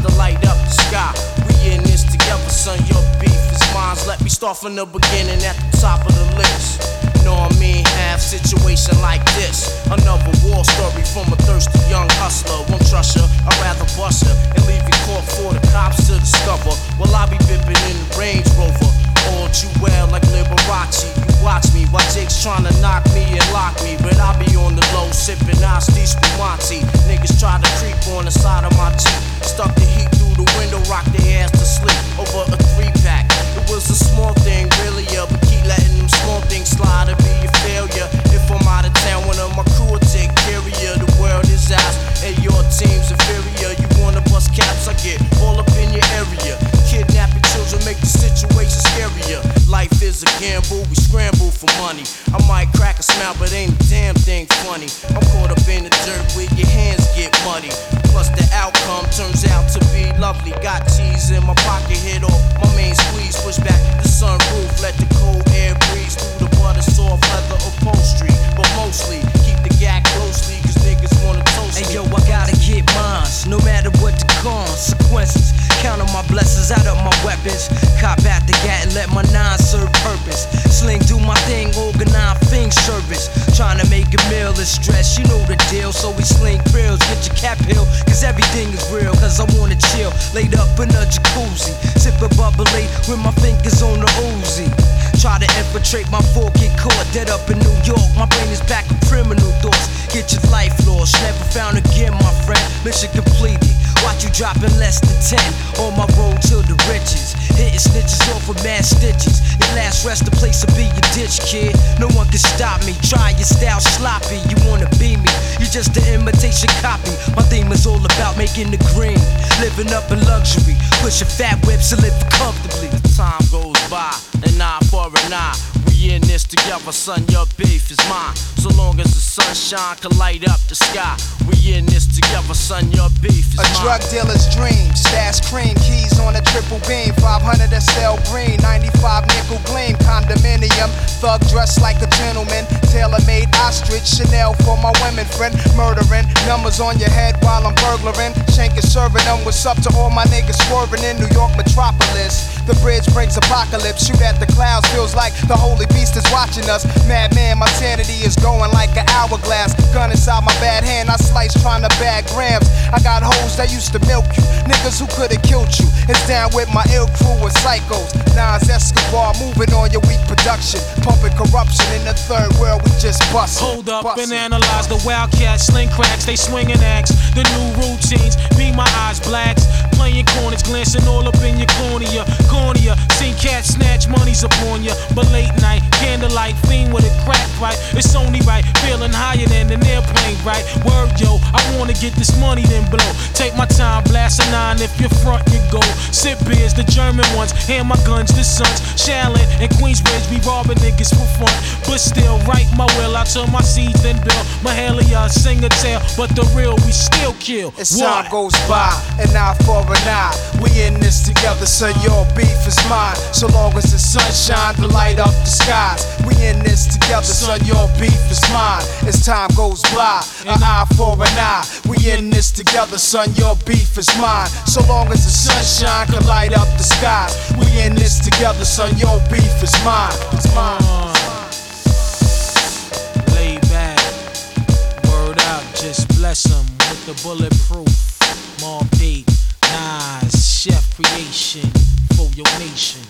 to light up the sky. We in this together, son, your beef is mine. Let me start from the beginning at the top of the list. Know what I mean? Have situation like this. Another war story from a thirsty young hustler. Won't trust her, I'd rather bust her and leave you caught for the cops to discover. Well, I be bipping in the Range Rover. All too well like Liberace. You watch me while Jake's trying to knock me and lock me, but I be on the low sipping Asti Spumante. Niggas try to creep on the side of my Jeep. Stuck the heat through the window, rock their ass to sleep over a 3-pack. It was a small thing, really, but keep letting them small things slide and be a failure. If I'm out of town, one of my crew will take care of you. The world is ours and your team's inferior. You wanna bust caps, I get all up in your area. Kidnapping children make the situation scarier. Life is a gamble, we scramble for money. I might crack a smile, but ain't a damn thing funny. I'm caught up in the dirt where your hands get muddy. Plus the outcome turns out to be lovely. Got cheese in my pocket, hit off my main squeeze. Push back the sunroof, let the cold air breeze through the butter soft leather upholstery. But mostly, keep the gag closely, cause niggas wanna toast me. Hey yo, I gotta get mines, no matter what the consequences. Counting my blessings out of my weapons. Cop at the gat and let my nine serve purpose. Sling do my thing, organize thing service. Trying to make a meal is stress, you know the deal. So we sling pills, get your cap hill, cause everything is real. Cause I wanna chill, laid up in a jacuzzi, sipping bubbly with my fingers on the Uzi. Try to infiltrate my four, get caught dead up in New York. My brain is packed with criminal thoughts. Get your life lost, never found again, my friend. Mission completed. Watch you dropping less than 10 on my road to the riches. Hitting snitches off with mad stitches. Your last rest, the place will be your ditch, kid. No one can stop me. Try your style sloppy. You wanna be me? You just an imitation copy. My theme is all about making the green, living up in luxury, pushing fat whips and living comfortably. Time goes by, an eye for an eye. We in this together, son, your beef is mine. So long as the sunshine can light up the sky. We in this together, son, your beef is mine. A drug dealer's dream, stash cream, keys on a triple beam, 500 SL green, 95 nickel gleam, condominium, thug dressed like a gentleman, tailor-made ostrich, Chanel for my women friend, murdering, numbers on your head while I'm burglaring, shanking, serving them, what's up to all my niggas swerving in New York metropolis. The bridge brings apocalypse, shoot at the clouds, feels like the holy beast is watching us. Madman, my sanity is going like an hourglass. Gun inside my bad hand, I slice trying to bag grams. I got hoes that used to milk you, niggas who could've killed you. It's down with my ill crew and psychos. Nas Escobar moving on your weak production, pumping corruption in the third world. We just bust. Hold up and analyze the wildcats, sling cracks, they swinging axe. The new routines, be my eyes blacks. Playing corners, glancing all up in your cornea. Seen cats snatch monies upon ya. But late night, candlelight, fiend with a crack pipe. It's only right, feeling higher than an airplane, right? Word, yo, I wanna get this money then blow. Take my time, blast a 9 if you're front, you go. Sip beers, the German ones, hand my guns, the sons. Shaolin and Queensbridge, we robbing niggas for fun. But still, write my will, I turn my seeds then build. Mahalia, sing a tale, but the real, we still kill. As time goes by, an eye for an eye. We in this together, so your beef is mine. So long as the sunshine to light up the skies. We in this together, so your beef is mine. As time goes by, an eye for an eye. We in this together, son, your beef is mine. So long as the sunshine can light up the skies. We in this together, son, your beef is mine. It's mine. Lay back, word out, just bless them with the bulletproof. Mobb Deep, Nas, Chef Creation for your nation.